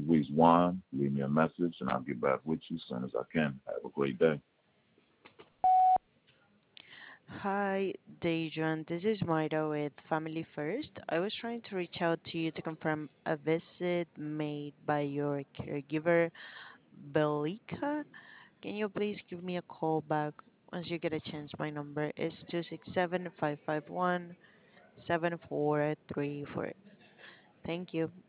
week's Juan. Leave me a message, and I'll get back with you as soon as I can. Have a great day. Hi, Dejan. This is Maida with Family First. I was trying to reach out to you to confirm a visit made by your caregiver, Belika. Can you please give me a call back once you get a chance? My number is 267 551 7434. Thank you.